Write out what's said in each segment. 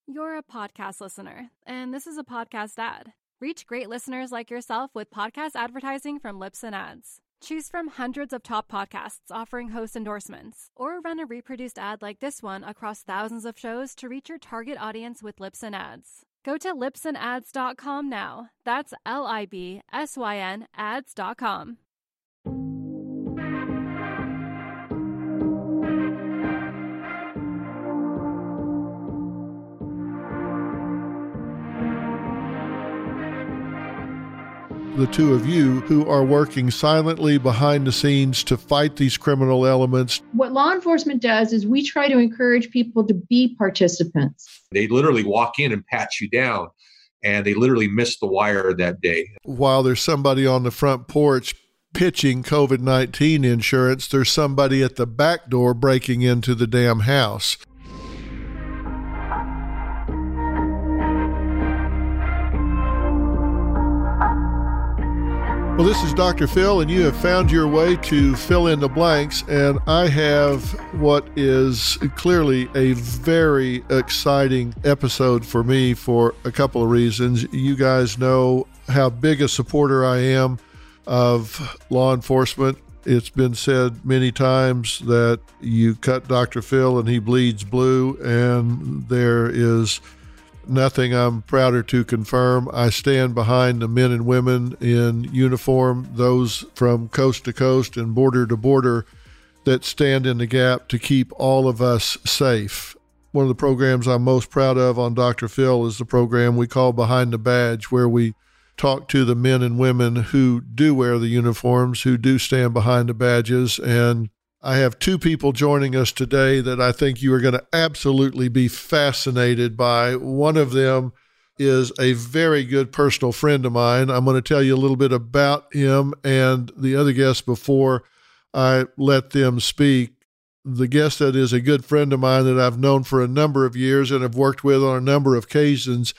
You're a podcast listener, and this is a podcast ad. Reach great listeners like yourself with podcast advertising from Libsyn Ads. Choose from hundreds of top podcasts offering host endorsements, or run a reproduced ad like this one across thousands of shows to reach your target audience with Libsyn Ads. Go to libsynads.com now. That's LIBSYN ads.com. The two of you who are working silently behind the scenes to fight these criminal elements. What law enforcement does is we try to encourage people to be participants. They literally walk in and pat you down, and they literally miss the wire that day. While there's somebody on the front porch pitching COVID-19 insurance, there's somebody at the back door breaking into the damn house. Well, this is Dr. Phil, and you have found your way to fill in the blanks, and I have what is clearly a very exciting episode for me for a couple of reasons. You guys know how big a supporter I am of law enforcement. It's been said many times that you cut Dr. Phil and he bleeds blue, and there is nothing I'm prouder to confirm. I stand behind the men and women in uniform, those from coast to coast and border to border, that stand in the gap to keep all of us safe. One of the programs I'm most proud of on Dr. Phil is the program we call Behind the Badge, where we talk to the men and women who do wear the uniforms, who do stand behind the badges. And I have two people joining us today that I think you are going to absolutely be fascinated by. One of them is a very good personal friend of mine. I'm going to tell you a little bit about him and the other guests before I let them speak. The guest that is a good friend of mine that I've known for a number of years and have worked with on a number of occasions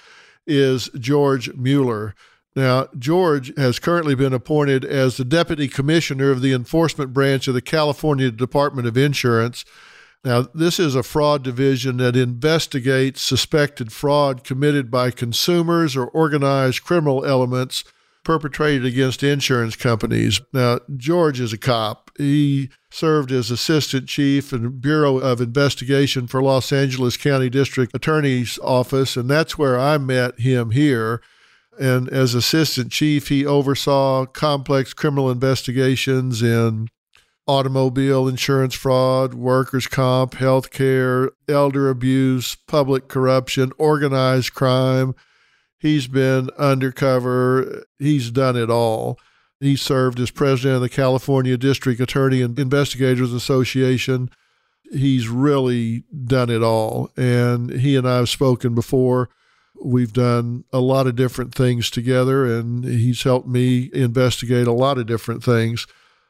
is George Mueller. Now, George has currently been appointed as the Deputy Commissioner of the Enforcement Branch of the California Department of Insurance. Now, this is a fraud division that investigates suspected fraud committed by consumers or organized criminal elements perpetrated against insurance companies. Now, George is a cop. He served as Assistant Chief in Bureau of Investigation for Los Angeles County District Attorney's Office, and that's where I met him here. And as Assistant Chief, he oversaw complex criminal investigations in automobile insurance fraud, workers' comp, healthcare, elder abuse, public corruption, organized crime. He's been undercover. He's done it all. He served as president of the California District Attorney and Investigators Association. He's really done it all. And he and I have spoken before. We've done a lot of different things together, and he's helped me investigate a lot of different things.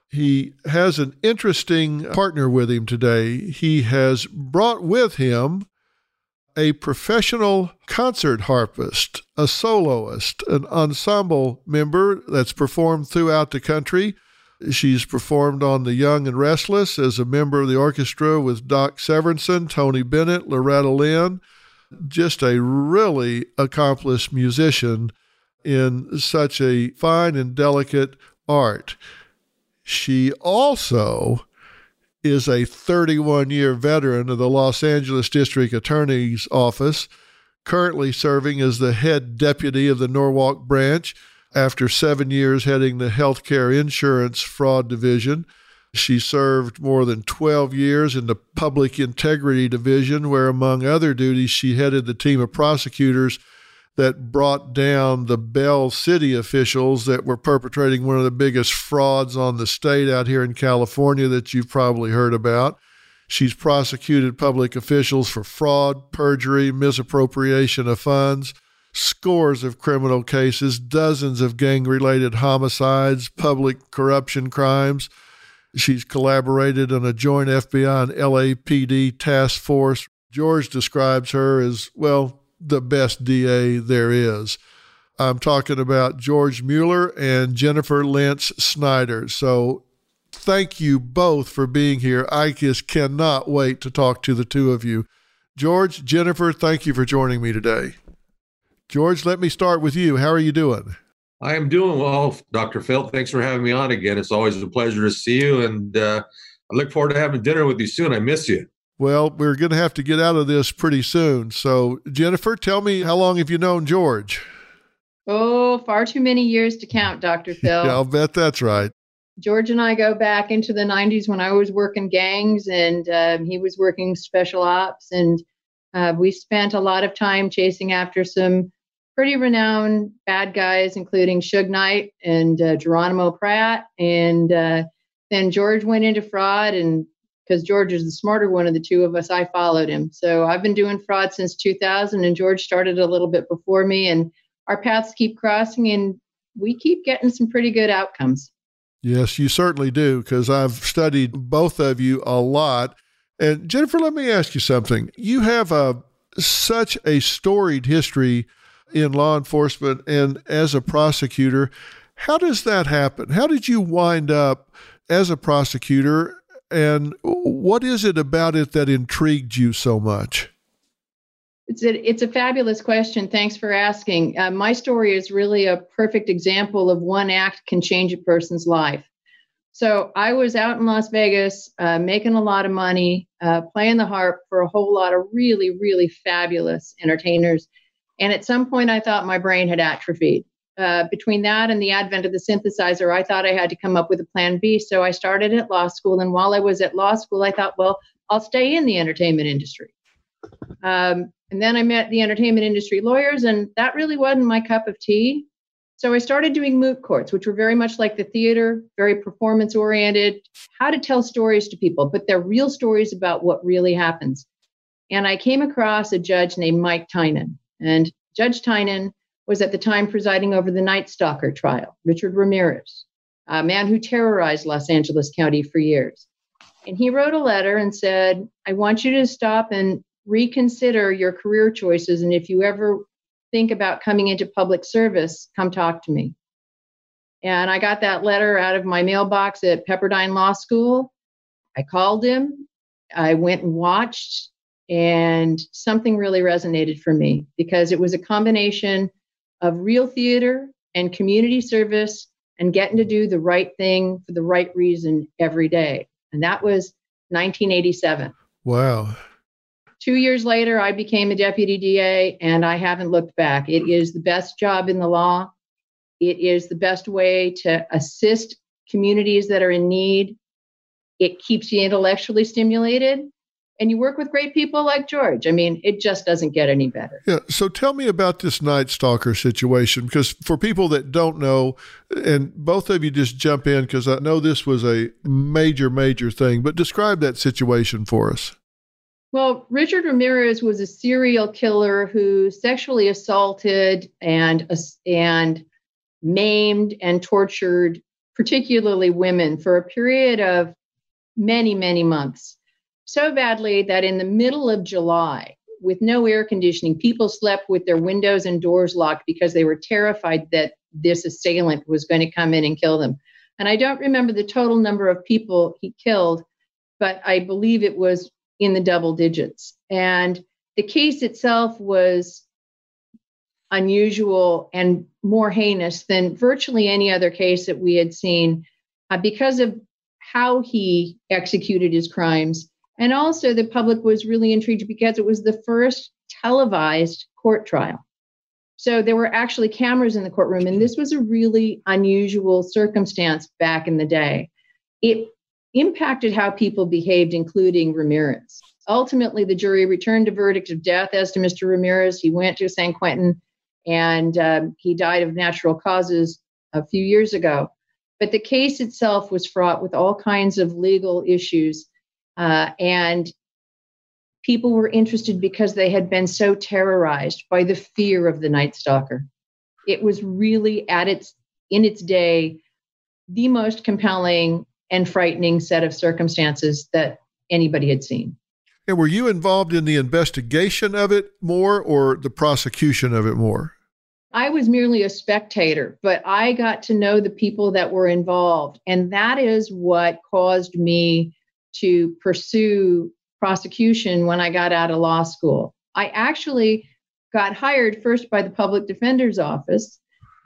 He has an interesting partner with him today. He has brought with him a professional concert harpist, a soloist, an ensemble member that's performed throughout the country. She's performed on The Young and Restless as a member of the orchestra with Doc Severinsen, Tony Bennett, Loretta Lynn. Just a really accomplished musician in such a fine and delicate art. She also is a 31-year veteran of the Los Angeles District Attorney's Office, currently serving as the head deputy of the Norwalk branch after 7 years heading the healthcare insurance fraud division. She served more than 12 years in the Public Integrity Division, where, among other duties, she headed the team of prosecutors that brought down the Bell City officials that were perpetrating one of the biggest frauds on the state out here in California that you've probably heard about. She's prosecuted public officials for fraud, perjury, misappropriation of funds, scores of criminal cases, dozens of gang-related homicides, public corruption crimes. She's collaborated on a joint FBI and LAPD task force. George describes her as, well, the best DA there is. I'm talking about George Mueller and Jennifer Lentz Snyder. So thank you both for being here. I just cannot wait to talk to the two of you. George, Jennifer, thank you for joining me today. George, let me start with you. How are you doing? I am doing well, Dr. Phil. Thanks for having me on again. It's always a pleasure to see you, and I look forward to having dinner with you soon. I miss you. Well, we're going to have to get out of this pretty soon. So, Jennifer, tell me, how long have you known George? Oh, far too many years to count, Dr. Phil. Yeah, I'll bet that's right. George and I go back into the 90s when I was working gangs and he was working special ops. And we spent a lot of time chasing after some pretty renowned bad guys, including Suge Knight and Geronimo Pratt. And then George went into fraud. And because George is the smarter one of the two of us, I followed him. So I've been doing fraud since 2000, and George started a little bit before me. And our paths keep crossing, and we keep getting some pretty good outcomes. Yes, you certainly do, because I've studied both of you a lot. And Jennifer, let me ask you something. You have such a storied history in law enforcement and as a prosecutor. How does that happen? How did you wind up as a prosecutor, and what is it about it that intrigued you so much? It's a fabulous question. Thanks for asking. My story is really a perfect example of one act can change a person's life. So I was out in Las Vegas, making a lot of money, playing the harp for a whole lot of really, really fabulous entertainers. And at some point, I thought my brain had atrophied. Between that and the advent of the synthesizer, I thought I had to come up with a plan B. So I started at law school. And while I was at law school, I thought, well, I'll stay in the entertainment industry. And then I met the entertainment industry lawyers, and that really wasn't my cup of tea. So I started doing moot courts, which were very much like the theater, very performance oriented, how to tell stories to people, but they're real stories about what really happens. And I came across a judge named Mike Tynan. And Judge Tynan was at the time presiding over the Night Stalker trial, Richard Ramirez, a man who terrorized Los Angeles County for years. And he wrote a letter and said, I want you to stop and reconsider your career choices. And if you ever think about coming into public service, come talk to me. And I got that letter out of my mailbox at Pepperdine Law School. I called him. I went and watched, and something really resonated for me because it was a combination of real theater and community service and getting to do the right thing for the right reason every day. And that was 1987. Wow. 2 years later, I became a deputy DA, and I haven't looked back. It is the best job in the law. It is the best way to assist communities that are in need. It keeps you intellectually stimulated, and you work with great people like George. I mean, it just doesn't get any better. Yeah. So tell me about this Night Stalker situation, because for people that don't know, and both of you just jump in, because I know this was a major, major thing, but describe that situation for us. Well, Richard Ramirez was a serial killer who sexually assaulted and maimed and tortured, particularly women, for a period of many, many months. So badly that in the middle of July, with no air conditioning, people slept with their windows and doors locked because they were terrified that this assailant was going to come in and kill them. And I don't remember the total number of people he killed, but I believe it was in the double digits. And the case itself was unusual and more heinous than virtually any other case that we had seen because of how he executed his crimes. And also the public was really intrigued because it was the first televised court trial. So there were actually cameras in the courtroom, and this was a really unusual circumstance back in the day. It impacted how people behaved, including Ramirez. Ultimately, the jury returned a verdict of death as to Mr. Ramirez. He went to San Quentin, and he died of natural causes a few years ago. But the case itself was fraught with all kinds of legal issues, and people were interested because they had been so terrorized by the fear of the Night Stalker. It was really in its day, the most compelling and frightening set of circumstances that anybody had seen. And were you involved in the investigation of it more or the prosecution of it more? I was merely a spectator, but I got to know the people that were involved. And that is what caused me to pursue prosecution when I got out of law school. I actually got hired first by the public defender's office,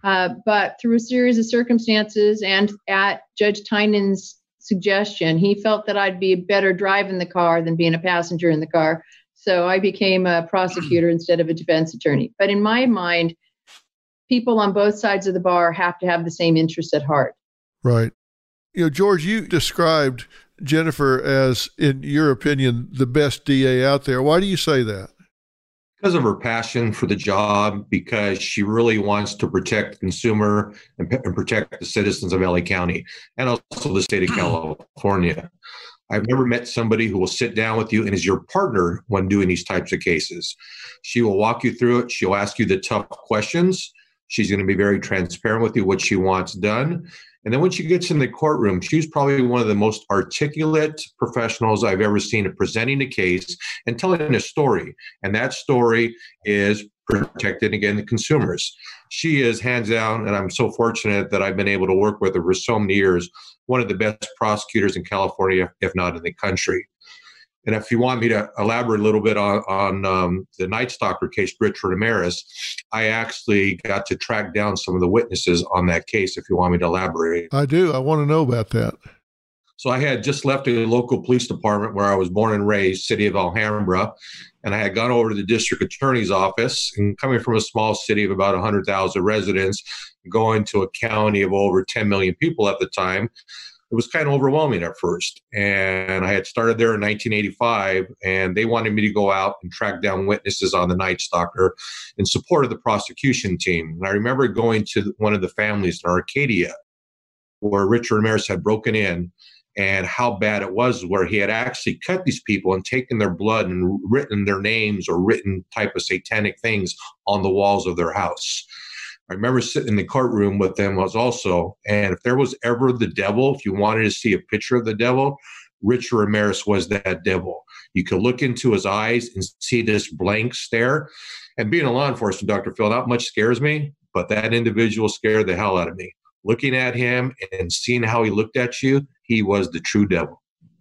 but through a series of circumstances and at Judge Tynan's suggestion, he felt that I'd be better driving the car than being a passenger in the car. So I became a prosecutor instead of a defense attorney. But in my mind, people on both sides of the bar have to have the same interests at heart. Right. George, you described Jennifer as, in your opinion, the best DA out there. Why do you say that? Because of her passion for the job, because she really wants to protect the consumer and protect the citizens of LA County and also the state of California. I've never met somebody who will sit down with you and is your partner when doing these types of cases. She will walk you through it. She'll ask you the tough questions. She's going to be very transparent with you what she wants done. And then when she gets in the courtroom, she's probably one of the most articulate professionals I've ever seen at presenting a case and telling a story. And that story is protecting, again, the consumers. She is hands down, and I'm so fortunate that I've been able to work with her for so many years, one of the best prosecutors in California, if not in the country. And if you want me to elaborate a little bit on the Night Stalker case, Richard Ramirez, I actually got to track down some of the witnesses on that case, if you want me to elaborate. I do. I want to know about that. So I had just left a local police department where I was born and raised, city of Alhambra, and I had gone over to the district attorney's office. And coming from a small city of about 100,000 residents, going to a county of over 10 million people at the time, it was kind of overwhelming at first. And I had started there in 1985, and they wanted me to go out and track down witnesses on the Night Stalker in support of the prosecution team. And I remember going to one of the families in Arcadia where Richard Ramirez had broken in, and how bad it was, where he had actually cut these people and taken their blood and written their names or written type of satanic things on the walls of their house. I remember sitting in the courtroom with them also, and if there was ever the devil, if you wanted to see a picture of the devil, Richard Ramirez was that devil. You could look into his eyes and see this blank stare. And being a law enforcement, Dr. Phil, not much scares me, but that individual scared the hell out of me. Looking at him and seeing how he looked at you, he was the true devil.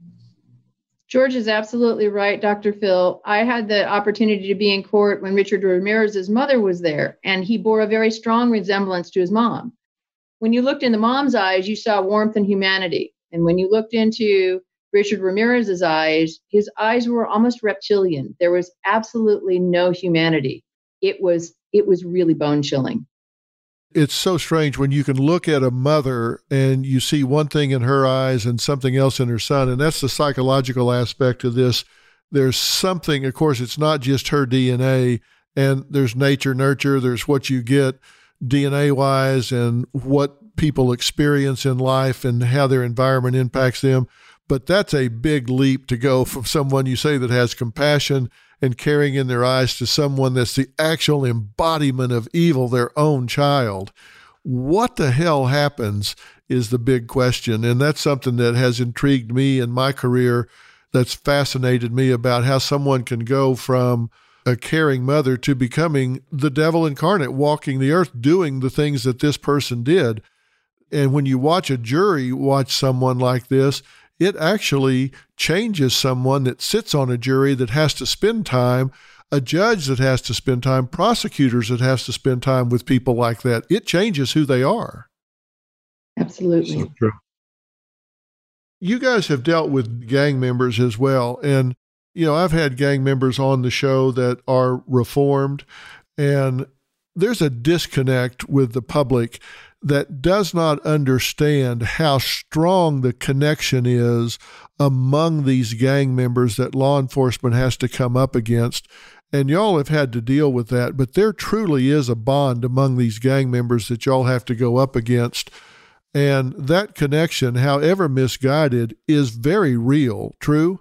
George is absolutely right, Dr. Phil. I had the opportunity to be in court when Richard Ramirez's mother was there, and he bore a very strong resemblance to his mom. When you looked in the mom's eyes, you saw warmth and humanity. And when you looked into Richard Ramirez's eyes, his eyes were almost reptilian. There was absolutely no humanity. It was really bone-chilling. It's so strange when you can look at a mother and you see one thing in her eyes and something else in her son. And that's the psychological aspect of this. There's something, of course, it's not just her DNA, and there's nature, nurture, there's what you get DNA-wise and what people experience in life and how their environment impacts them. But that's a big leap to go from someone you say that has compassion and caring in their eyes to someone that's the actual embodiment of evil, their own child. What the hell happens is the big question. And that's something that has intrigued me in my career, that's fascinated me about how someone can go from a caring mother to becoming the devil incarnate, walking the earth, doing the things that this person did. And when you watch a jury watch someone like this, it actually changes someone that sits on a jury that has to spend time, a judge that has to spend time, prosecutors that has to spend time with people like that. It changes who they are. Absolutely. So true. You guys have dealt with gang members as well. And, I've had gang members on the show that are reformed, and there's a disconnect with the public that does not understand how strong the connection is among these gang members that law enforcement has to come up against. And y'all have had to deal with that, but there truly is a bond among these gang members that y'all have to go up against. And that connection, however misguided, is very real. True?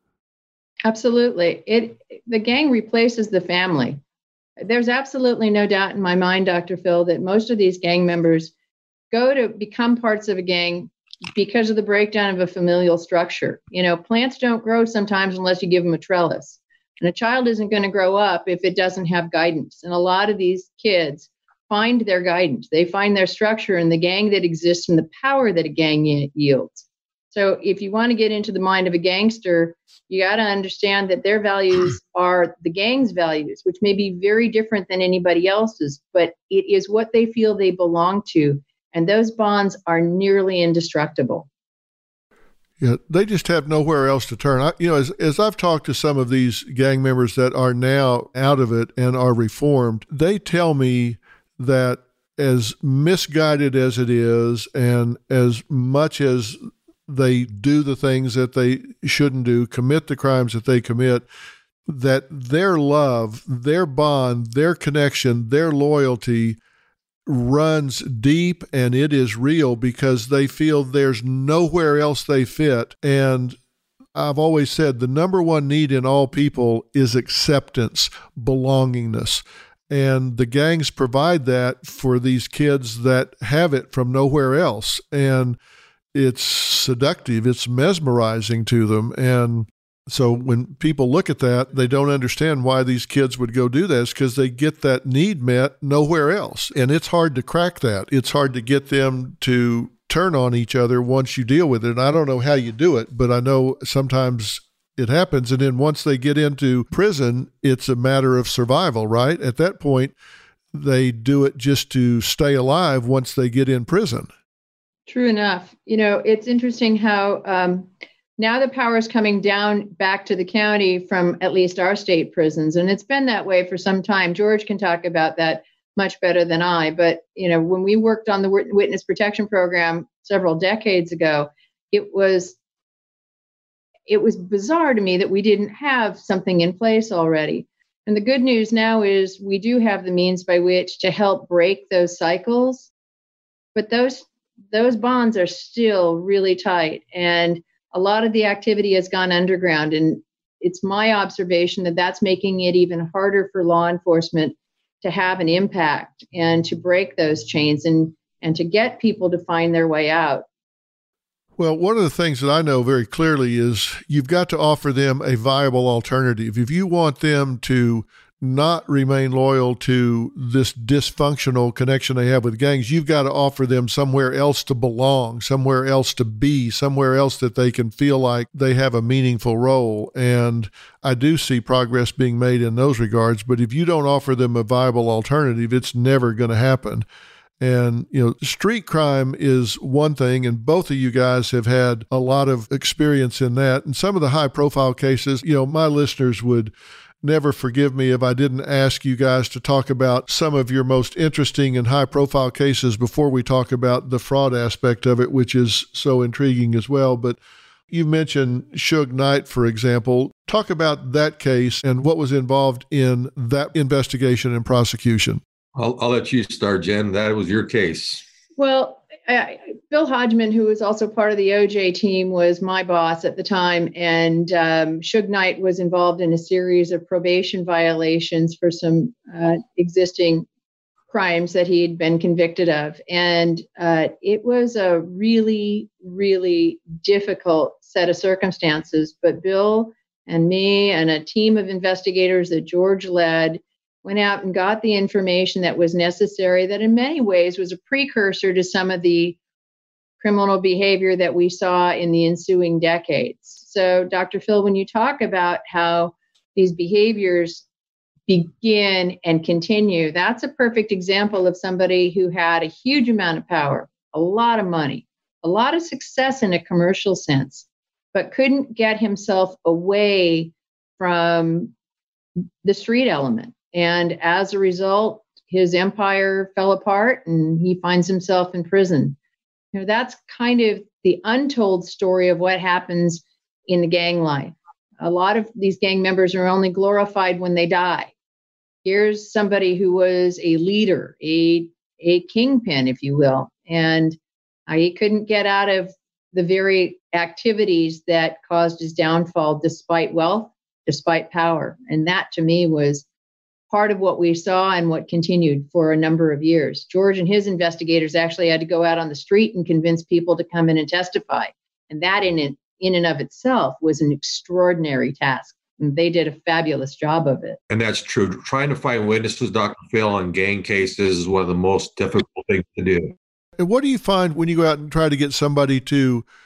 Absolutely. The gang replaces the family. There's absolutely no doubt in my mind, Dr. Phil, that most of these gang members go to become parts of a gang because of the breakdown of a familial structure. Plants don't grow sometimes unless you give them a trellis. And a child isn't going to grow up if it doesn't have guidance. And a lot of these kids find their guidance. They find their structure in the gang that exists and the power that a gang yields. So if you want to get into the mind of a gangster, you got to understand that their values are the gang's values, which may be very different than anybody else's, but it is what they feel they belong to. And those bonds are nearly indestructible. Yeah, they just have nowhere else to turn. As I've talked to some of these gang members that are now out of it and are reformed, they tell me that as misguided as it is, and as much as they do the things that they shouldn't do, commit the crimes that they commit, that their love, their bond, their connection, their loyalty runs deep, and it is real because they feel there's nowhere else they fit. And I've always said the number one need in all people is acceptance, belongingness. And the gangs provide that for these kids that have it from nowhere else. And it's seductive, it's mesmerizing to them. And so when people look at that, they don't understand why these kids would go do this, because they get that need met nowhere else. And it's hard to crack that. It's hard to get them to turn on each other once you deal with it. And I don't know how you do it, but I know sometimes it happens. And then once they get into prison, it's a matter of survival, right? At that point, they do it just to stay alive once they get in prison. True enough. It's interesting how now the power is coming down back to the county from at least our state prisons. And it's been that way for some time. George can talk about that much better than I. But, when we worked on the witness protection program several decades ago, it was bizarre to me that we didn't have something in place already. And the good news now is we do have the means by which to help break those cycles. But those bonds are still really tight. And a lot of the activity has gone underground. And it's my observation that that's making it even harder for law enforcement to have an impact and to break those chains and to get people to find their way out. Well, one of the things that I know very clearly is you've got to offer them a viable alternative. If you want them to not remain loyal to this dysfunctional connection they have with gangs, you've got to offer them somewhere else to belong, somewhere else to be, somewhere else that they can feel like they have a meaningful role. And I do see progress being made in those regards, but if you don't offer them a viable alternative, it's never going to happen. And, street crime is one thing, and both of you guys have had a lot of experience in that. And some of the high profile cases, my listeners would never forgive me if I didn't ask you guys to talk about some of your most interesting and high-profile cases before we talk about the fraud aspect of it, which is so intriguing as well. But you mentioned Suge Knight, for example. Talk about that case and what was involved in that investigation and prosecution. I'll let you start, Jen. That was your case. Well, Bill Hodgman, who was also part of the OJ team, was my boss at the time. And Suge Knight was involved in a series of probation violations for some existing crimes that he had been convicted of. And it was a really, really difficult set of circumstances. But Bill and me and a team of investigators that George led went out and got the information that was necessary, that in many ways was a precursor to some of the criminal behavior that we saw in the ensuing decades. So, Dr. Phil, when you talk about how these behaviors begin and continue, that's a perfect example of somebody who had a huge amount of power, a lot of money, a lot of success in a commercial sense, but couldn't get himself away from the street element. And as a result, his empire fell apart and he finds himself in prison. That's kind of the untold story of what happens in the gang life. A lot of these gang members are only glorified when they die. Here's somebody who was a leader, a kingpin, if you will, and he couldn't get out of the very activities that caused his downfall, despite wealth, despite power. And that, to me, was part of what we saw and what continued for a number of years. George and his investigators actually had to go out on the street and convince people to come in and testify. And that in and of itself was an extraordinary task. And they did a fabulous job of it. And that's true. Trying to find witnesses, Dr. Phil, on gang cases is one of the most difficult things to do. And what do you find when you go out and try to get somebody to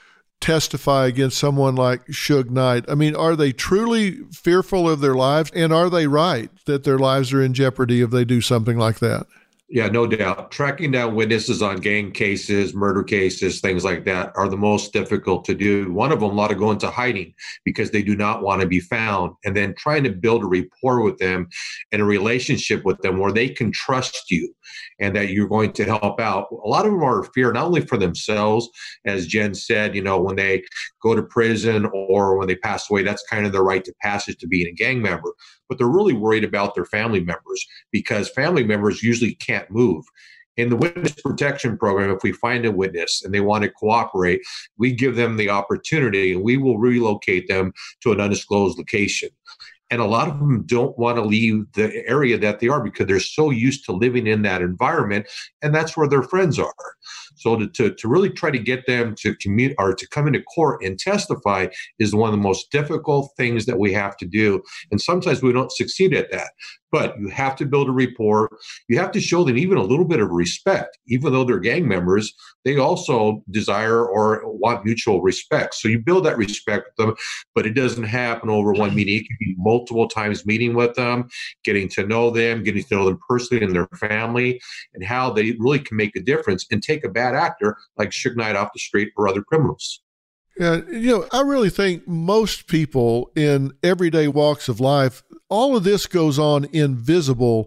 testify against someone like Suge Knight? I mean, are they truly fearful of their lives? And are they right that their lives are in jeopardy if they do something like that? Yeah, no doubt. Tracking down witnesses on gang cases, murder cases, things like that are the most difficult to do. One of them, a lot of go into hiding because they do not want to be found. And then trying to build a rapport with them and a relationship with them where they can trust you and that you're going to help out. A lot of them are fear, not only for themselves, as Jen said, when they go to prison or when they pass away, that's kind of their rite of passage to being a gang member. But they're really worried about their family members because family members usually can't move. In the witness protection program, if we find a witness and they want to cooperate, we give them the opportunity and we will relocate them to an undisclosed location. And a lot of them don't want to leave the area that they are because they're so used to living in that environment, and that's where their friends are. So to really try to get them to commute or to come into court and testify is one of the most difficult things that we have to do. And sometimes we don't succeed at that. But you have to build a rapport. You have to show them even a little bit of respect. Even though they're gang members, they also desire or want mutual respect. So you build that respect with them, but it doesn't happen over one meeting. It can be multiple times meeting with them, getting to know them personally and their family, and how they really can make a difference and take a bad actor like Suge Knight off the street or other criminals. Yeah, I really think most people in everyday walks of life, all of this goes on invisible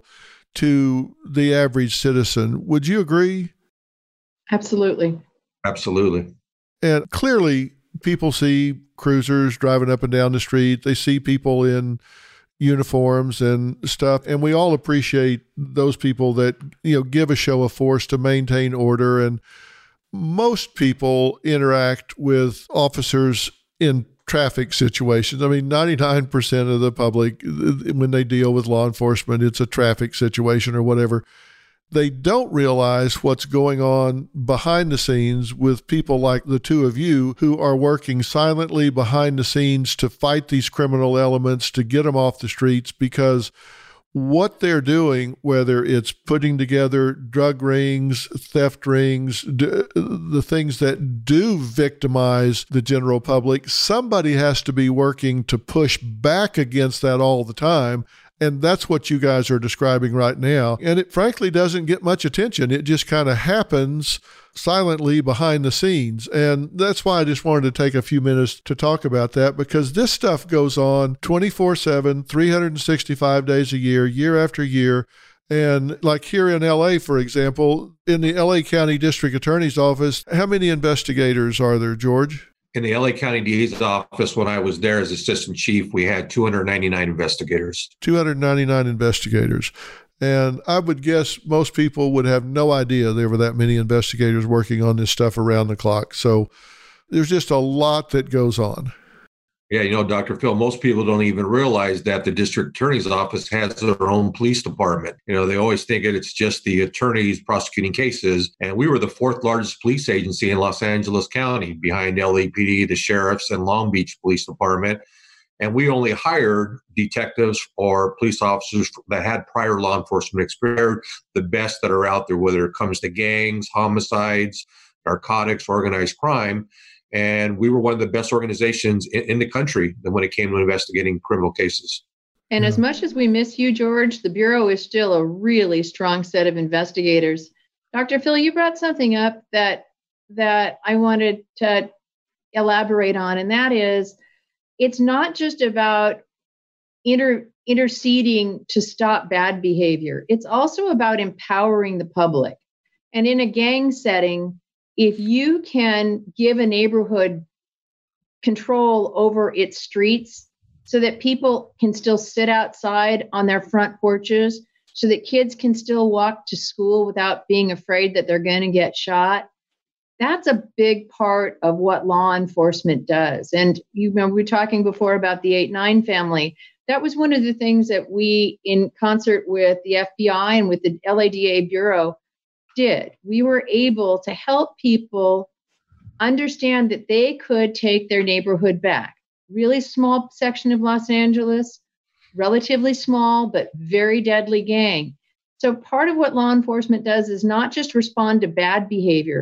to the average citizen. Would you agree? Absolutely. Absolutely. And clearly, people see cruisers driving up and down the street. They see people in uniforms and stuff. And we all appreciate those people that, give a show of force to maintain order. And most people interact with officers in traffic situations. I mean, 99% of the public, when they deal with law enforcement, it's a traffic situation or whatever. They don't realize what's going on behind the scenes with people like the two of you who are working silently behind the scenes to fight these criminal elements, to get them off the streets, because what they're doing, whether it's putting together drug rings, theft rings, the things that do victimize the general public, somebody has to be working to push back against that all the time. And that's what you guys are describing right now. And it frankly doesn't get much attention. It just kind of happens silently behind the scenes. And that's why I just wanted to take a few minutes to talk about that, because this stuff goes on 24/7, 365 days a year after year. And like here in LA, for example, in the LA County District Attorney's Office, how many investigators are there, George? In the LA County DA's office, when I was there as assistant chief, we had 299 investigators. 299 investigators. And I would guess most people would have no idea there were that many investigators working on this stuff around the clock. So there's just a lot that goes on. Yeah, Dr. Phil, most people don't even realize that the district attorney's office has their own police department. They always think that it's just the attorneys prosecuting cases. And we were the fourth largest police agency in Los Angeles County, behind LAPD, the sheriffs, and Long Beach Police Department. And we only hired detectives or police officers that had prior law enforcement experience, the best that are out there, whether it comes to gangs, homicides, narcotics, organized crime. And we were one of the best organizations in the country when it came to investigating criminal cases. And as much as we miss you, George, the Bureau is still a really strong set of investigators. Dr. Phil, you brought something up that I wanted to elaborate on, and that is, it's not just about interceding to stop bad behavior. It's also about empowering the public. And in a gang setting, if you can give a neighborhood control over its streets so that people can still sit outside on their front porches, so that kids can still walk to school without being afraid that they're going to get shot, that's a big part of what law enforcement does. And we were talking before about the 8-9 family. That was one of the things that we, in concert with the FBI and with the LADA Bureau, did. We were able to help people understand that they could take their neighborhood back. Really small section of Los Angeles, relatively small, but very deadly gang. So part of what law enforcement does is not just respond to bad behavior,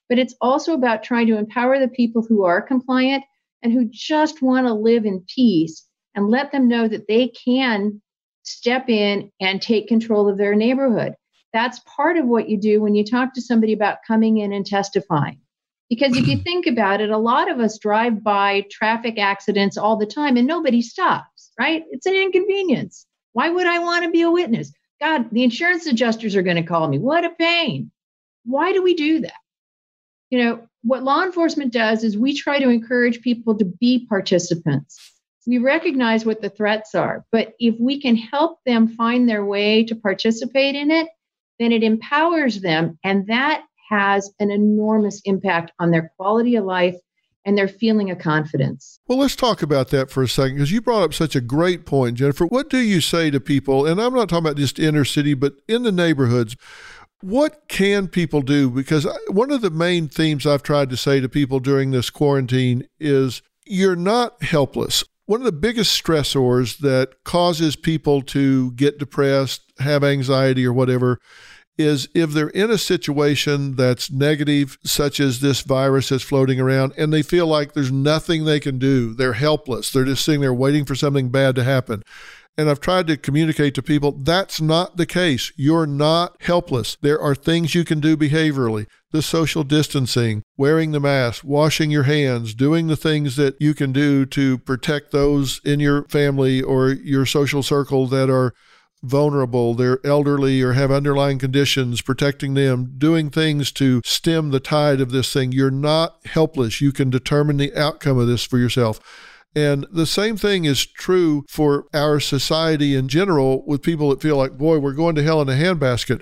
but it's also about trying to empower the people who are compliant and who just want to live in peace, and let them know that they can step in and take control of their neighborhood. That's part of what you do when you talk to somebody about coming in and testifying. Because if you think about it, a lot of us drive by traffic accidents all the time and nobody stops, right? It's an inconvenience. Why would I want to be a witness? God, the insurance adjusters are going to call me. What a pain. Why do we do that? You know, what law enforcement does is we try to encourage people to be participants. We recognize what the threats are, but if we can help them find their way to participate in it, then it empowers them, and that has an enormous impact on their quality of life and their feeling of confidence. Well, let's talk about that for a second, because you brought up such a great point, Jennifer. What do you say to people, and I'm not talking about just inner city, but in the neighborhoods, what can people do? Because one of the main themes I've tried to say to people during this quarantine is you're not helpless. One of the biggest stressors that causes people to get depressed, have anxiety or whatever, is if they're in a situation that's negative, such as this virus that's floating around, and they feel like there's nothing they can do. They're helpless. They're just sitting there waiting for something bad to happen. And I've tried to communicate to people, that's not the case. You're not helpless. There are things you can do behaviorally. The social distancing, wearing the mask, washing your hands, doing the things that you can do to protect those in your family or your social circle that are vulnerable, they're elderly or have underlying conditions, protecting them, doing things to stem the tide of this thing. You're not helpless. You can determine the outcome of this for yourself. And the same thing is true for our society in general with people that feel like, boy, we're going to hell in a handbasket.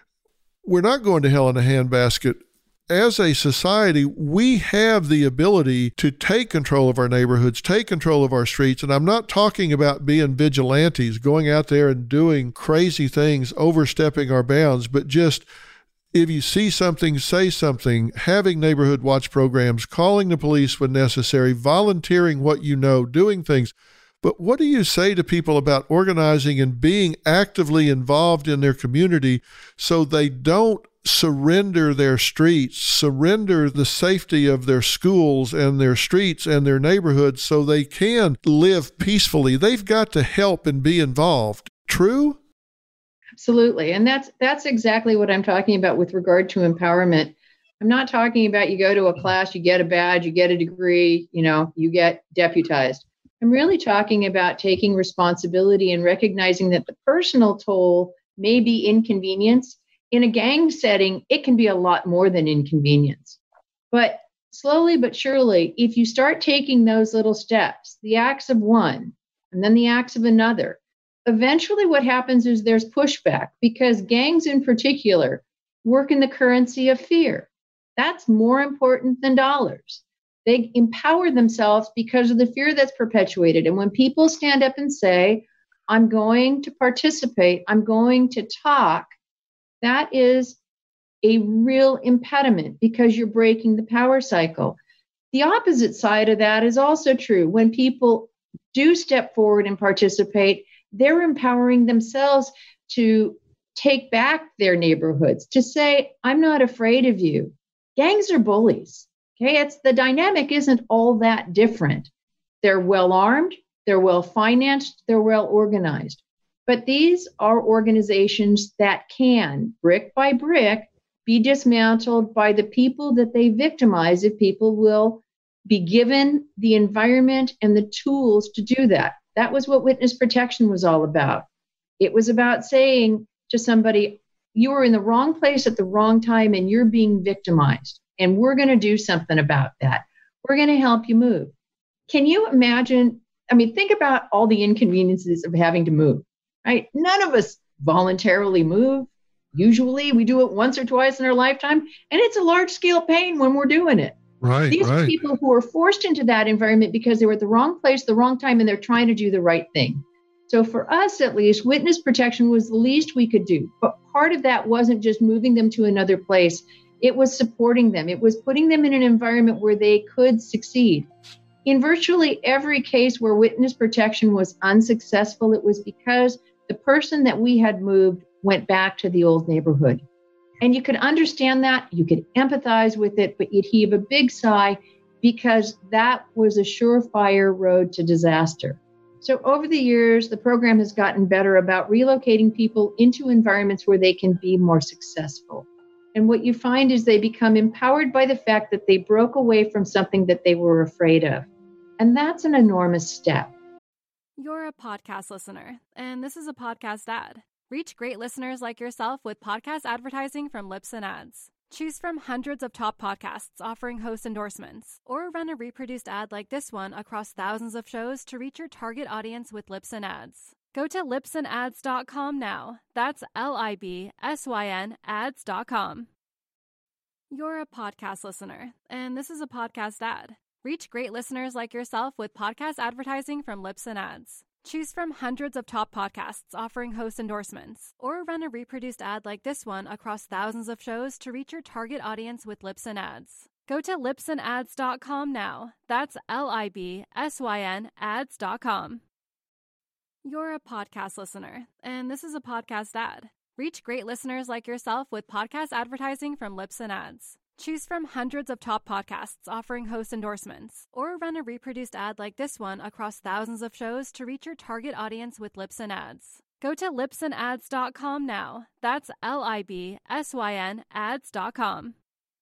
We're not going to hell in a handbasket. As a society, we have the ability to take control of our neighborhoods, take control of our streets. And I'm not talking about being vigilantes, going out there and doing crazy things, overstepping our bounds, but just if you see something, say something, having neighborhood watch programs, calling the police when necessary, volunteering what you know, doing things. But what do you say to people about organizing and being actively involved in their community so they don't surrender their streets, surrender the safety of their schools and their streets and their neighborhoods so they can live peacefully? They've got to help and be involved. True? Absolutely. And that's exactly what I'm talking about with regard to empowerment. I'm not talking about you go to a class, you get a badge, you get a degree, you get deputized. I'm really talking about taking responsibility and recognizing that the personal toll may be inconvenience. In a gang setting, it can be a lot more than inconvenience. But slowly but surely, if you start taking those little steps, the acts of one, and then the acts of another, eventually what happens is there's pushback, because gangs in particular work in the currency of fear. That's more important than dollars. They empower themselves because of the fear that's perpetuated. And when people stand up and say, I'm going to participate, I'm going to talk, that is a real impediment because you're breaking the power cycle. The opposite side of that is also true. When people do step forward and participate, they're empowering themselves to take back their neighborhoods, to say, I'm not afraid of you. Gangs are bullies. Okay, the dynamic isn't all that different. They're well armed, they're well financed, they're well organized. But these are organizations that can, brick by brick, be dismantled by the people that they victimize if people will be given the environment and the tools to do that. That was what witness protection was all about. It was about saying to somebody, you were in the wrong place at the wrong time and you're being victimized. And we're going to do something about that. We're going to help you move. Can you imagine? Think about all the inconveniences of having to move, right? None of us voluntarily move. Usually we do it once or twice in our lifetime, and it's a large scale pain when we're doing it. Right. These are people who are forced into that environment because they were at the wrong place, the wrong time, and they're trying to do the right thing. So for us, at least, witness protection was the least we could do. But part of that wasn't just moving them to another place. It was supporting them. It was putting them in an environment where they could succeed. In virtually every case where witness protection was unsuccessful, it was because the person that we had moved went back to the old neighborhood. And you could understand that, you could empathize with it, but you'd heave a big sigh because that was a surefire road to disaster. So over the years, the program has gotten better about relocating people into environments where they can be more successful. And what you find is they become empowered by the fact that they broke away from something that they were afraid of. And that's an enormous step. You're a podcast listener, and this is a podcast ad. Reach great listeners like yourself with podcast advertising from Libsyn Ads. Choose from hundreds of top podcasts offering host endorsements, or run a reproduced ad like this one across thousands of shows to reach your target audience with Libsyn Ads. Go to libsynads.com now. That's LIBSYN ads.com. You're a podcast listener, and this is a podcast ad. Reach great listeners like yourself with podcast advertising from Libsyn Ads. Choose from hundreds of top podcasts offering host endorsements, or run a reproduced ad like this one across thousands of shows to reach your target audience with Libsyn Ads. Go to libsynads.com now. That's LIBSYN ads.com. You're a podcast listener, and this is a podcast ad. Reach great listeners like yourself with podcast advertising from Libsyn Ads. Choose from hundreds of top podcasts offering host endorsements, or run a reproduced ad like this one across thousands of shows to reach your target audience with Libsyn Ads. Go to libsynads.com now. That's LIBSYN ads.com.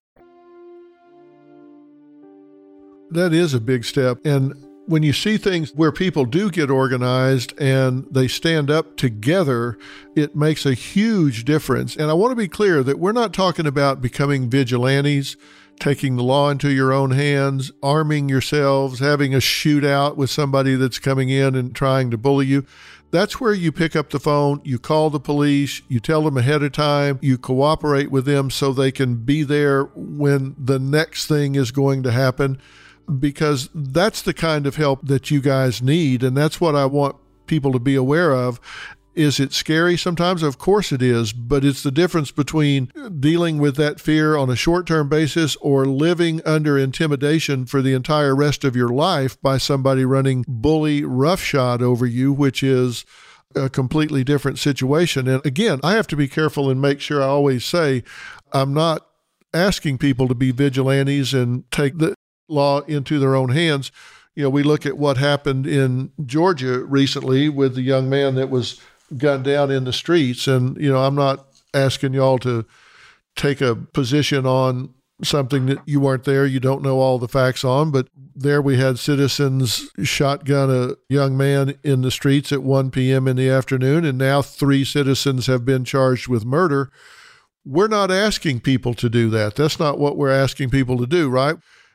That is a big step. And when you see things where people do get organized and they stand up together, it makes a huge difference. And I want to be clear that we're not talking about becoming vigilantes, taking the law into your own hands, arming yourselves, having a shootout with somebody that's coming in and trying to bully you. That's where you pick up the phone, you call the police, you tell them ahead of time, you cooperate with them so they can be there when the next thing is going to happen. Because that's the kind of help that you guys need. And that's what I want people to be aware of. Is it scary sometimes? Of course it is. But it's the difference between dealing with that fear on a short-term basis or living under intimidation for the entire rest of your life by somebody running bully roughshod over you, which is a completely different situation. And again, I have to be careful and make sure I always say I'm not asking people to be vigilantes and take the law into their own hands. You know, we look at what happened in Georgia recently with the young man that was gunned down in the streets. And, you know, I'm not asking y'all to take a position on something that you weren't there, you don't know all the facts on, but there we had citizens shotgun a young man in the streets at 1 p.m. in the afternoon, and now 3 citizens have been charged with murder. We're not asking people to do that. That's not what we're asking people to do, right?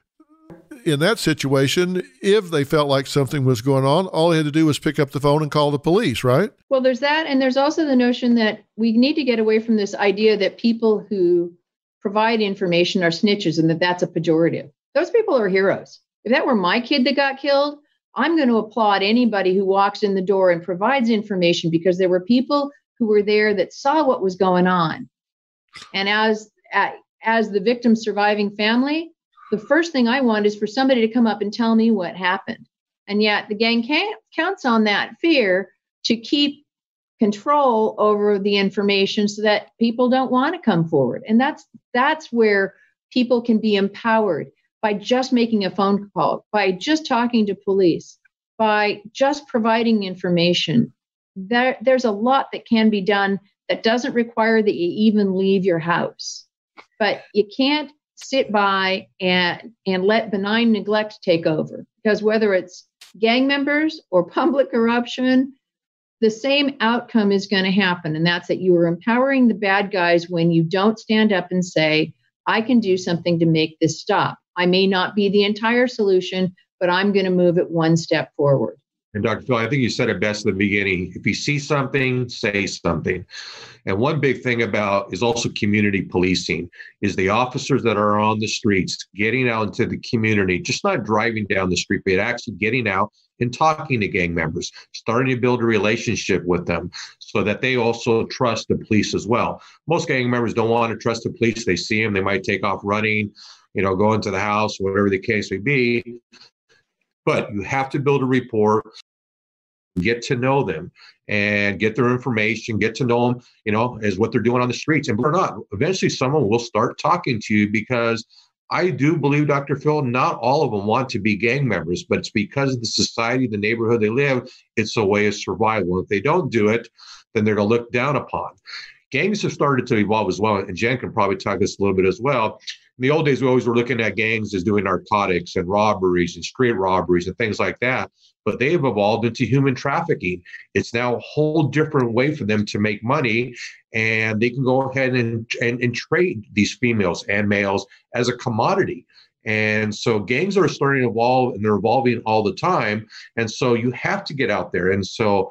In that situation, if they felt like something was going on, all they had to do was pick up the phone and call the police, right? Well, there's that. And there's also the notion that we need to get away from this idea that people who provide information are snitches and that that's a pejorative. Those people are heroes. If that were my kid that got killed, I'm going to applaud anybody who walks in the door and provides information because there were people who were there that saw what was going on. And as the victim's surviving family, the first thing I want is for somebody to come up and tell me what happened. And yet the gang counts on that fear to keep control over the information so that people don't want to come forward. And that's where people can be empowered by just making a phone call, by just talking to police, by just providing information. There's a lot that can be done that doesn't require that you even leave your house. But you can't sit by and let benign neglect take over, because whether it's gang members or public corruption, the same outcome is going to happen. And that's that you are empowering the bad guys when you don't stand up and say, I can do something to make this stop. I may not be the entire solution, but I'm going to move it one step forward. And Dr. Phil, I think you said it best at the beginning. If you see something, say something. And one big thing about is also community policing, is the officers that are on the streets getting out into the community, just not driving down the street, but actually getting out and talking to gang members, starting to build a relationship with them so that they also trust the police as well. Most gang members don't want to trust the police. They see them, they might take off running, go into the house, whatever the case may be. But you have to build a rapport. get to know them and get their information, get to know them, as what they're doing on the streets. And believe it or not, eventually someone will start talking to you, because I do believe, Dr. Phil, not all of them want to be gang members, but it's because of the society, the neighborhood they live, it's a way of survival. If they don't do it, then they're going to look down upon. Gangs have started to evolve as well, and Jen can probably talk this a little bit as well. In the old days, we always were looking at gangs as doing narcotics and robberies and street robberies and things like that, but they have evolved into human trafficking. It's now a whole different way for them to make money, and they can go ahead and trade these females and males as a commodity. And so gangs are starting to evolve, and they're evolving all the time. And so you have to get out there. And so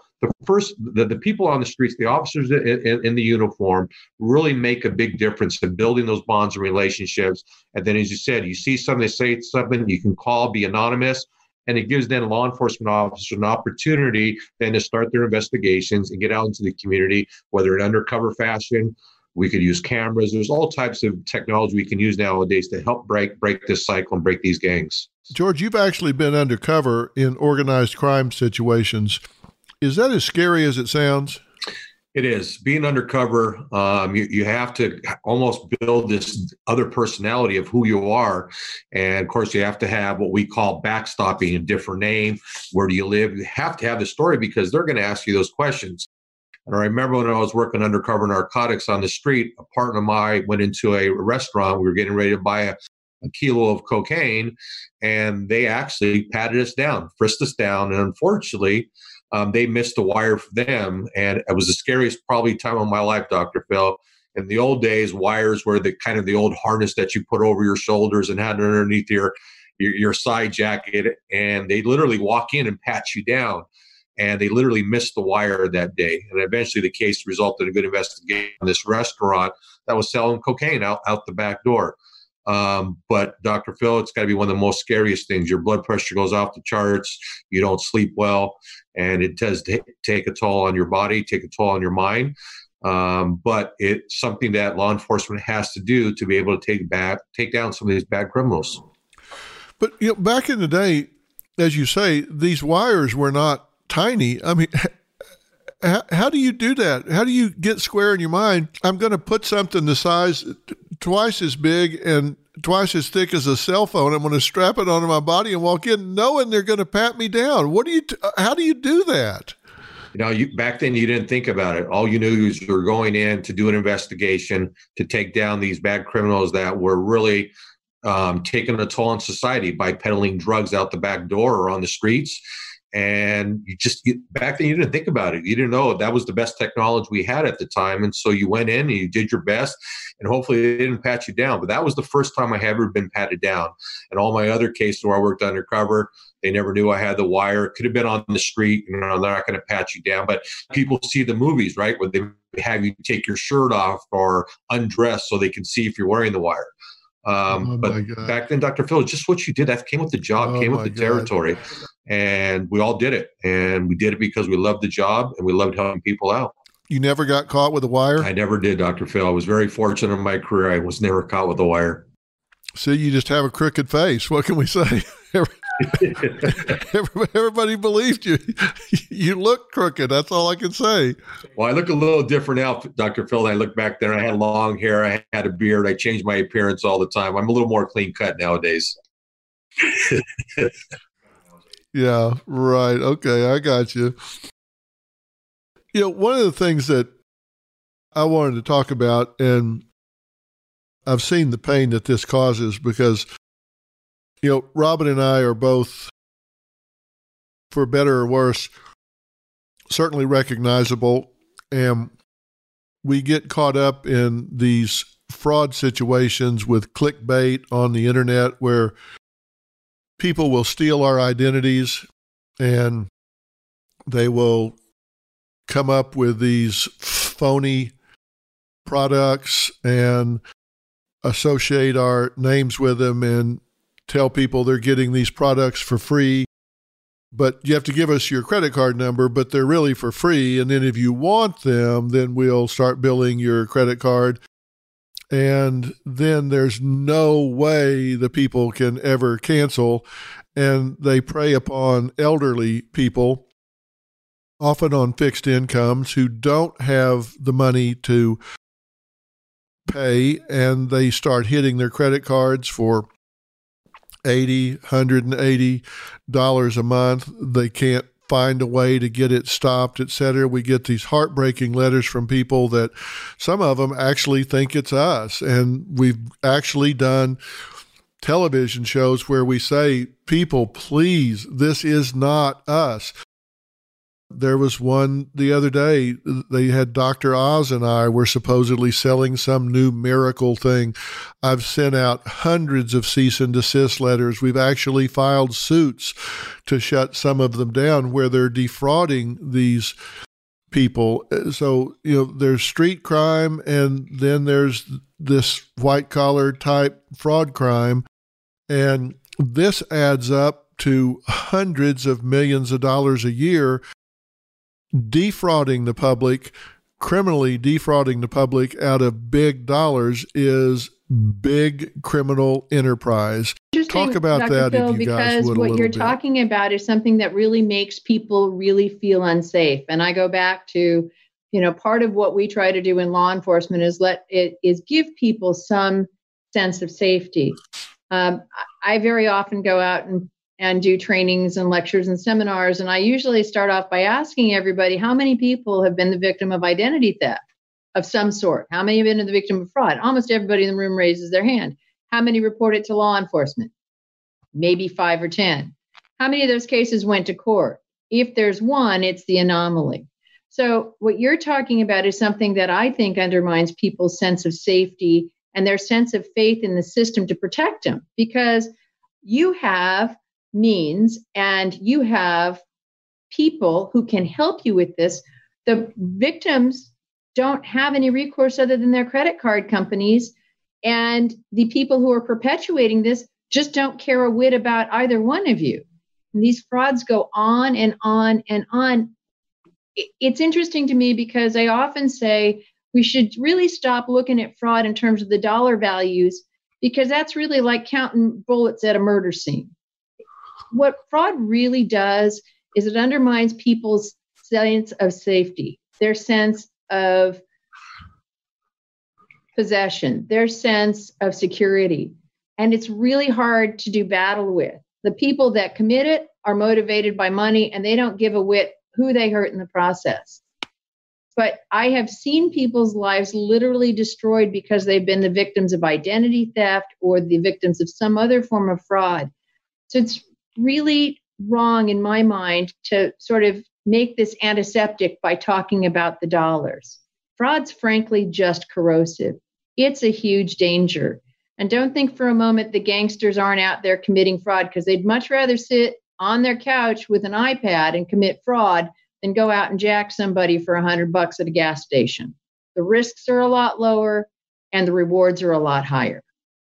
the people on the streets, the officers in the uniform, really make a big difference in building those bonds and relationships. And then, as you said, you see something, they say something, you can call, be anonymous. And it gives then law enforcement officers an opportunity then to start their investigations and get out into the community, whether in undercover fashion. We could use cameras. There's all types of technology we can use nowadays to help break this cycle and break these gangs. George, you've actually been undercover in organized crime situations. Is that as scary as it sounds? It is. Being undercover, you have to almost build this other personality of who you are. And of course, you have to have what we call backstopping, a different name. Where do you live? You have to have the story, because they're going to ask you those questions. And I remember when I was working undercover narcotics on the street, a partner of mine went into a restaurant. We were getting ready to buy a kilo of cocaine, and they actually patted us down, frisked us down. And unfortunately, they missed the wire for them. And it was the scariest probably time of my life, Dr. Phil. In the old days, wires were the kind of the old harness that you put over your shoulders and had underneath your side jacket. And they literally walk in and pat you down. And they literally missed the wire that day. And eventually the case resulted in a good investigation on this restaurant that was selling cocaine out the back door. But Dr. Phil, it's got to be one of the most scariest things. Your blood pressure goes off the charts. You don't sleep well. And it does take a toll on your body, take a toll on your mind. But it's something that law enforcement has to do to be able to take down some of these bad criminals. But back in the day, as you say, these wires were not tiny. I mean, how do you do that? How do you get square in your mind? I'm going to put something the size twice as big and twice as thick as a cell phone. I'm going to strap it onto my body and walk in knowing they're going to pat me down. How do you do that? Back then you didn't think about it. All you knew was you were going in to do an investigation to take down these bad criminals that were really taking a toll on society by peddling drugs out the back door or on the streets. And back then you didn't think about it. You didn't know that was the best technology we had at the time. And so you went in and you did your best, and hopefully they didn't pat you down. But that was the first time I had ever been patted down. And all my other cases where I worked undercover, they never knew I had the wire. It could have been on the street. They're not going to pat you down. But people see the movies, right, where they have you take your shirt off or undress so they can see if you're wearing the wire. But back then, Dr. Phil, just what you did, that came with the job, came with the territory. And we all did it. And we did it because we loved the job and we loved helping people out. You never got caught with a wire? I never did, Dr. Phil. I was very fortunate in my career. I was never caught with a wire. So you just have a crooked face. What can we say? Everybody believed you. You look crooked. That's all I can say. Well, I look a little different now, Dr. Phil. I look back there. I had long hair. I had a beard. I changed my appearance all the time. I'm a little more clean cut nowadays. Yeah, right. Okay, I got you. One of the things that I wanted to talk about, and I've seen the pain that this causes because, Robin and I are both, for better or worse, certainly recognizable, and we get caught up in these fraud situations with clickbait on the internet where people will steal our identities and they will come up with these phony products and associate our names with them and tell people they're getting these products for free. But you have to give us your credit card number, but they're really for free. And then if you want them, then we'll start billing your credit card. And then there's no way the people can ever cancel. And they prey upon elderly people. often on fixed incomes, who don't have the money to pay, and they start hitting their credit cards for $80, $180 a month. They can't find a way to get it stopped, et cetera. We get these heartbreaking letters from people that some of them actually think it's us. And we've actually done television shows where we say, people, please, this is not us. There was one the other day, they had Dr. Oz and I were supposedly selling some new miracle thing. I've sent out hundreds of cease and desist letters. We've actually filed suits to shut some of them down where they're defrauding these people. So, there's street crime, and then there's this white collar type fraud crime. And this adds up to hundreds of millions of dollars a year. Defrauding the public, criminally defrauding the public out of big dollars is big criminal enterprise. Talk about Dr. that Phil, if you guys would a little bit. Because what you're talking about is something that really makes people really feel unsafe. And I go back to, part of what we try to do in law enforcement is give people some sense of safety. I very often go out and do trainings and lectures and seminars. And I usually start off by asking everybody, how many people have been the victim of identity theft of some sort? How many have been the victim of fraud? Almost everybody in the room raises their hand. How many report it to law enforcement? Maybe 5 or 10. How many of those cases went to court? If there's one, it's the anomaly. So what you're talking about is something that I think undermines people's sense of safety and their sense of faith in the system to protect them, because you have means and you have people who can help you with this. The victims don't have any recourse other than their credit card companies, and the people who are perpetuating this just don't care a whit about either one of you. And these frauds go on and on and on. It's interesting to me because I often say we should really stop looking at fraud in terms of the dollar values, because that's really like counting bullets at a murder scene. What fraud really does is it undermines people's sense of safety, their sense of possession, their sense of security. And it's really hard to do battle with. The people that commit it are motivated by money, and they don't give a whit who they hurt in the process. But I have seen people's lives literally destroyed because they've been the victims of identity theft or the victims of some other form of fraud. So it's really wrong in my mind to sort of make this antiseptic by talking about the dollars. Fraud's frankly just corrosive. It's a huge danger. And don't think for a moment the gangsters aren't out there committing fraud, because they'd much rather sit on their couch with an iPad and commit fraud than go out and jack somebody for $100 at a gas station. The risks are a lot lower and the rewards are a lot higher.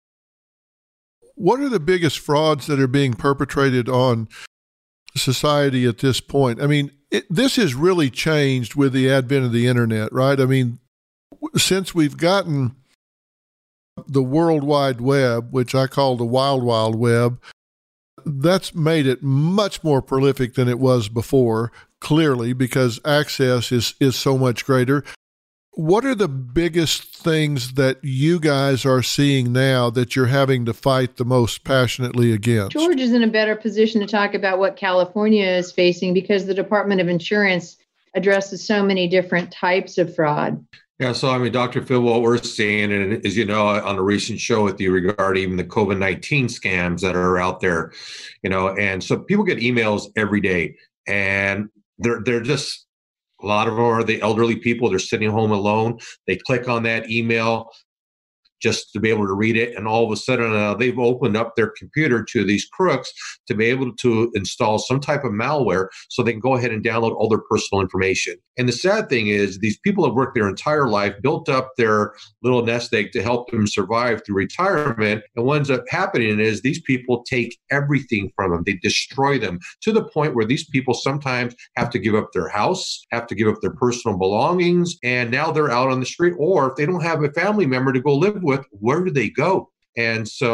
What are the biggest frauds that are being perpetrated on society at this point? I mean, this has really changed with the advent of the internet, right? I mean, since we've gotten the World Wide Web, which I call the Wild Wild Web, that's made it much more prolific than it was before, clearly, because access is so much greater. What are the biggest things that you guys are seeing now that you're having to fight the most passionately against? George is in a better position to talk about what California is facing, because the Department of Insurance addresses so many different types of fraud. Yeah, so I mean, Dr. Phil, what we're seeing, and as you know, on a recent show with you regarding even the COVID-19 scams that are out there, and so people get emails every day, and they're just, a lot of them are the elderly people. They're sitting home alone. They click on that email just to be able to read it. And all of a sudden, they've opened up their computer to these crooks to be able to install some type of malware so they can go ahead and download all their personal information. And the sad thing is, these people have worked their entire life, built up their little nest egg to help them survive through retirement. And what ends up happening is these people take everything from them. They destroy them to the point where these people sometimes have to give up their house, have to give up their personal belongings, and now they're out on the street. Or if they don't have a family member to go live with, where do they go? And so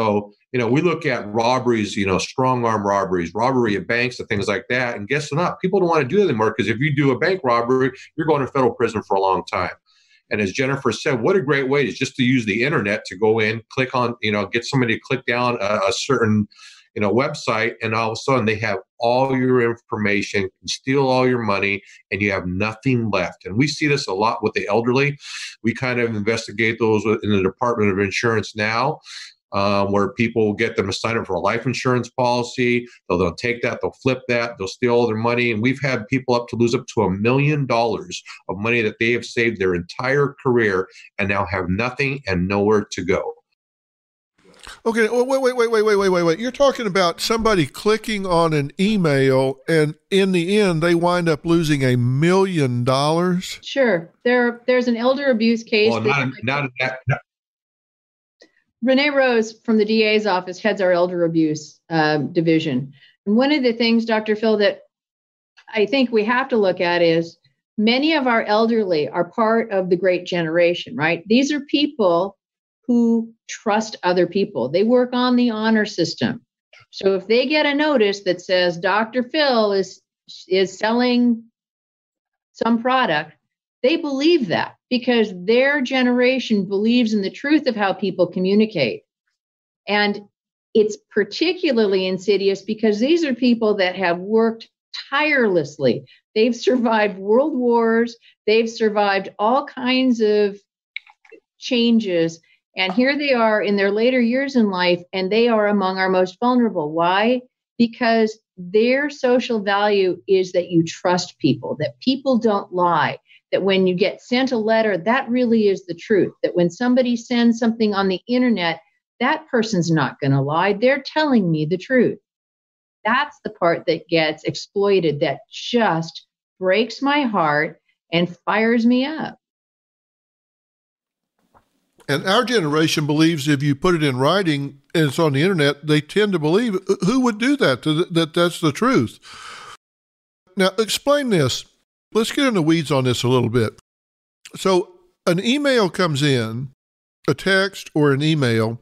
We look at robberies, strong arm robberies, robbery of banks and things like that. And guess what? People don't want to do that anymore, because if you do a bank robbery, you're going to federal prison for a long time. And as Jennifer said, what a great way is just to use the internet to go in, click on, get somebody to click down a certain, website, and all of a sudden they have all your information, can steal all your money, and you have nothing left. And we see this a lot with the elderly. We kind of investigate those in the Department of Insurance now. Where people will get them to sign up for a life insurance policy. They'll take that, they'll flip that, they'll steal all their money. And we've had people lose up to $1 million of money that they have saved their entire career and now have nothing and nowhere to go. Okay, wait. You're talking about somebody clicking on an email, and in the end, they wind up losing $1 million? Sure. There's an elder abuse case. Well, not Renee Rose from the DA's office heads our elder abuse division. And one of the things, Dr. Phil, that I think we have to look at is many of our elderly are part of the great generation, right? These are people who trust other people. They work on the honor system. So if they get a notice that says Dr. Phil is selling some product, they believe that because their generation believes in the truth of how people communicate. And it's particularly insidious because these are people that have worked tirelessly. They've survived world wars. They've survived all kinds of changes. And here they are in their later years in life, and they are among our most vulnerable. Why? Because their social value is that you trust people, that people don't lie, that when you get sent a letter, that really is the truth, that when somebody sends something on the internet, that person's not going to lie. They're telling me the truth. That's the part that gets exploited, that just breaks my heart and fires me up. And our generation believes if you put it in writing and it's on the internet, they tend to believe. Who would do that? That's the truth. Now, explain this. Let's get in the weeds on this a little bit. So an email comes in, a text or an email,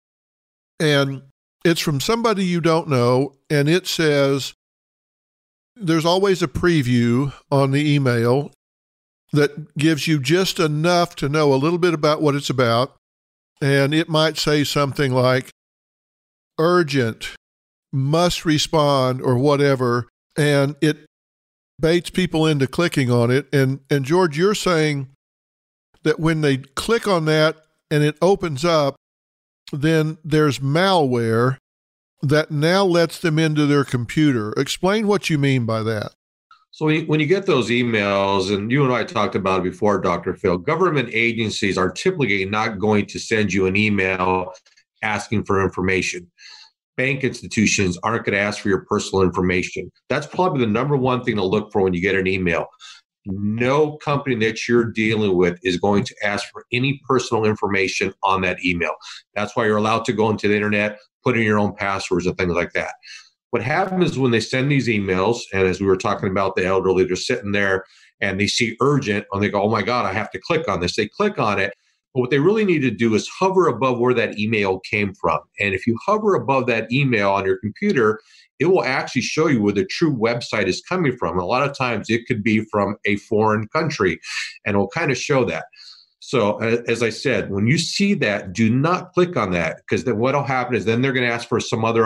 and it's from somebody you don't know, and it says, there's always a preview on the email that gives you just enough to know a little bit about what it's about. And it might say something like, urgent, must respond, or whatever. And it baits people into clicking on it. And George, you're saying that when they click on that and it opens up, then there's malware that now lets them into their computer. Explain what you mean by that. So when you get those emails, and you and I talked about it before, Dr. Phil, government agencies are typically not going to send you an email asking for information. Bank institutions aren't going to ask for your personal information. That's probably the number one thing to look for when you get an email. No company that you're dealing with is going to ask for any personal information on that email. That's why you're allowed to go into the internet, put in your own passwords and things like that. What happens when they send these emails, and as we were talking about the elderly, they're sitting there and they see urgent, and they go, oh my God, I have to click on this. They click on it. But what they really need to do is hover above where that email came from. And if you hover above that email on your computer, it will actually show you where the true website is coming from. A lot of times it could be from a foreign country, and it will kind of show that. So as I said, when you see that, do not click on that, because then what will happen is then they're going to ask for some other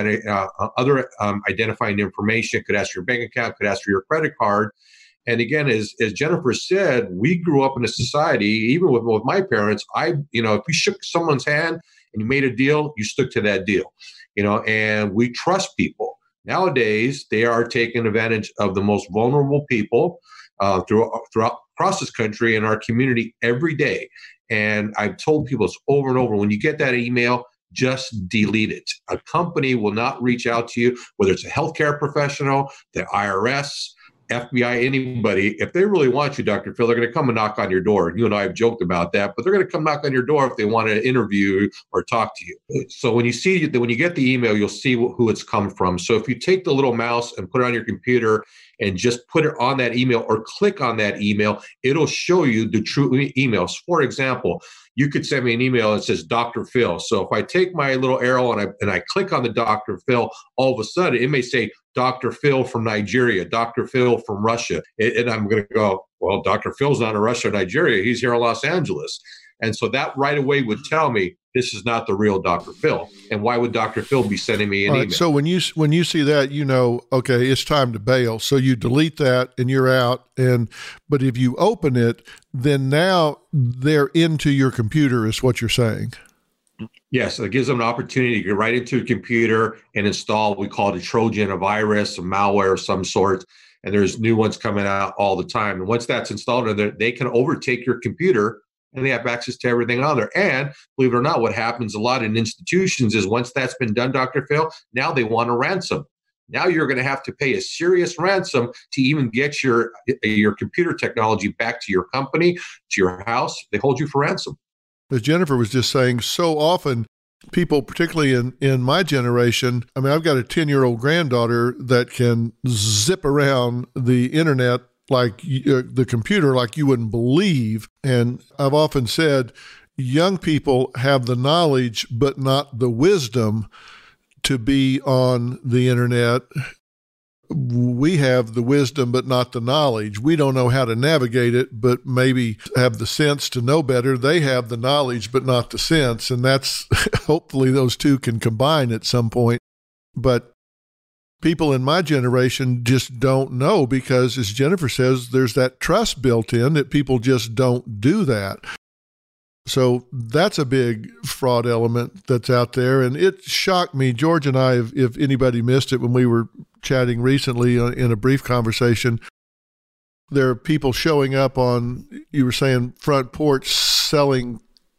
identifying information. Could ask for your bank account, could ask for your credit card. And again, as Jennifer said, we grew up in a society, even with my parents, if you shook someone's hand and you made a deal, you stuck to that deal, and we trust people. Nowadays, they are taking advantage of the most vulnerable people throughout across this country and our community every day. And I've told people this over and over, when you get that email, just delete it. A company will not reach out to you, whether it's a healthcare professional, the IRS, FBI, anybody, if they really want you, Dr. Phil, they're going to come and knock on your door. You and I have joked about that, but they're going to come knock on your door if they want to interview or talk to you. So when you get the email, you'll see who it's come from. So if you take the little mouse and put it on your computer and just put it on that email or click on that email, it'll show you the true emails. For example, you could send me an email that says Dr. Phil. So if I take my little arrow and I click on the Dr. Phil, all of a sudden it may say Dr. Phil from Nigeria, Dr. Phil from Russia. And I'm going to go, well, Dr. Phil's not in Russia or Nigeria. He's here in Los Angeles. And so that right away would tell me this is not the real Dr. Phil. And why would Dr. Phil be sending me an email? So when you see that, you know, okay, it's time to bail. So you delete that and you're out. But if you open it, then now they're into your computer is what you're saying. Yes, it gives them an opportunity to get right into a computer and install, we call it a Trojan, a virus, a malware of some sort. And there's new ones coming out all the time. And once that's installed, they can overtake your computer and they have access to everything on there. And believe it or not, what happens a lot in institutions is once that's been done, Dr. Phil, now they want a ransom. Now you're going to have to pay a serious ransom to even get your computer technology back to your company, to your house. They hold you for ransom. As Jennifer was just saying, so often people, particularly in my generation, I mean, I've got a 10-year-old granddaughter that can zip around the internet like the computer like you wouldn't believe. And I've often said young people have the knowledge but not the wisdom to be on the internet. We have the wisdom but not the knowledge. We don't know how to navigate it, but maybe have the sense to know better. They have the knowledge but not the sense, and that's hopefully those two can combine at some point. But people in my generation just don't know because, as Jennifer says, there's that trust built in that people just don't do that. So that's a big fraud element that's out there. And it shocked me, George and I, if anybody missed it when we were chatting recently in a brief conversation, there are people showing up on, you were saying, front porch selling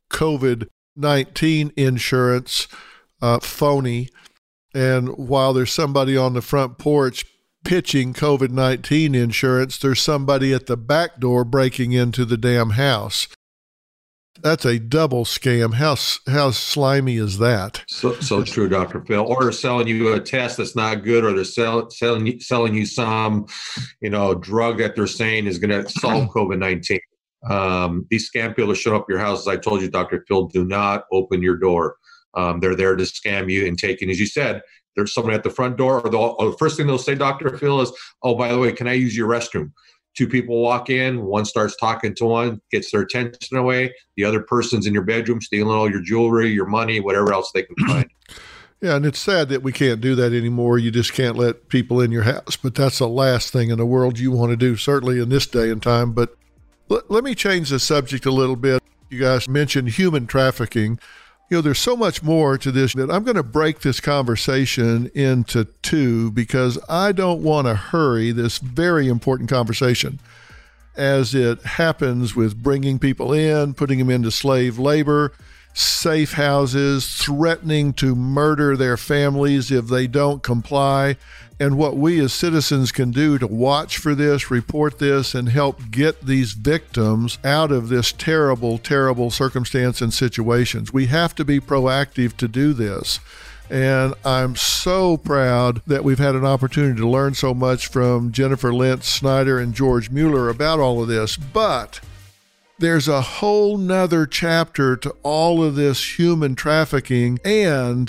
COVID-19 insurance, phony. And while there's somebody on the front porch pitching COVID-19 insurance, there's somebody at the back door breaking into the damn house. That's a double scam. How slimy is that? So true, Dr. Phil. Or they're selling you a test that's not good, or they're selling you some, drug that they're saying is going to solve COVID-19. These scam people show up at your house. As I told you, Dr. Phil, do not open your door. They're there to scam you and take, and as you said, there's someone at the front door, or the first thing they'll say, Dr. Phil, is, oh, by the way, can I use your restroom? Two people walk in, one starts talking to one, gets their attention away. The other person's in your bedroom stealing all your jewelry, your money, whatever else they can find. Yeah, and it's sad that we can't do that anymore. You just can't let people in your house. But that's the last thing in the world you want to do, certainly in this day and time. But let me change the subject a little bit. You guys mentioned human trafficking. There's so much more to this that I'm going to break this conversation into two because I don't want to hurry this very important conversation as it happens with bringing people in, putting them into slave labor, safe houses, threatening to murder their families if they don't comply, and what we as citizens can do to watch for this, report this, and help get these victims out of this terrible, terrible circumstance and situations. We have to be proactive to do this. And I'm so proud that we've had an opportunity to learn so much from Jennifer Lentz Snyder and George Mueller about all of this. But there's a whole nother chapter to all of this human trafficking and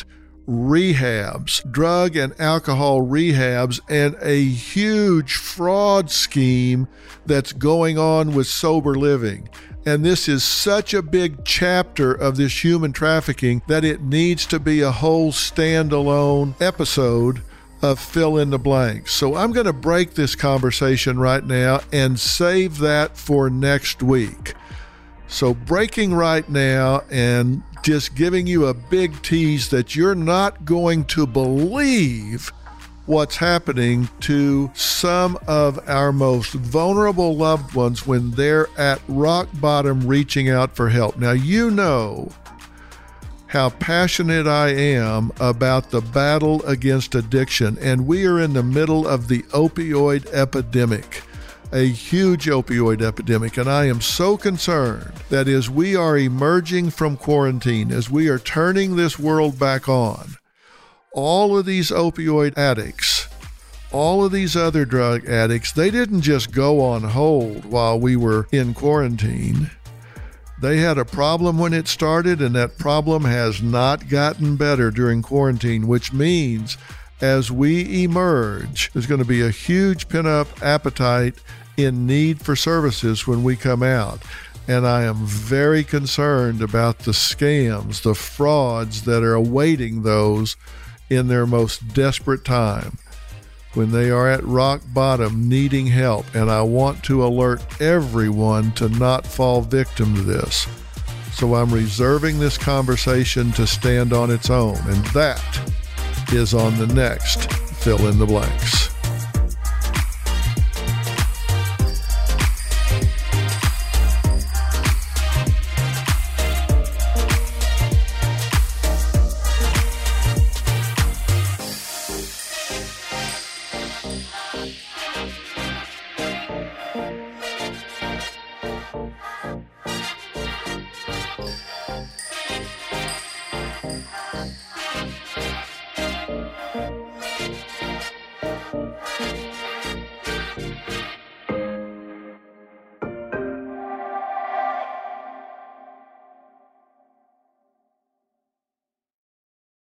rehabs, drug and alcohol rehabs, and a huge fraud scheme that's going on with sober living. And this is such a big chapter of this human trafficking that it needs to be a whole standalone episode of Fill in the Blanks. So I'm going to break this conversation right now and save that for next week. So breaking right now and just giving you a big tease that you're not going to believe what's happening to some of our most vulnerable loved ones when they're at rock bottom reaching out for help. Now, how passionate I am about the battle against addiction. And we are in the middle of the opioid epidemic, a huge opioid epidemic. And I am so concerned that as we are emerging from quarantine, as we are turning this world back on, all of these opioid addicts, all of these other drug addicts, they didn't just go on hold while we were in quarantine. They had a problem when it started, and that problem has not gotten better during quarantine, which means as we emerge, there's going to be a huge pent-up appetite in need for services when we come out. And I am very concerned about the scams, the frauds that are awaiting those in their most desperate time, when they are at rock bottom needing help. And I want to alert everyone to not fall victim to this. So I'm reserving this conversation to stand on its own. And that is on the next Fill in the Blanks.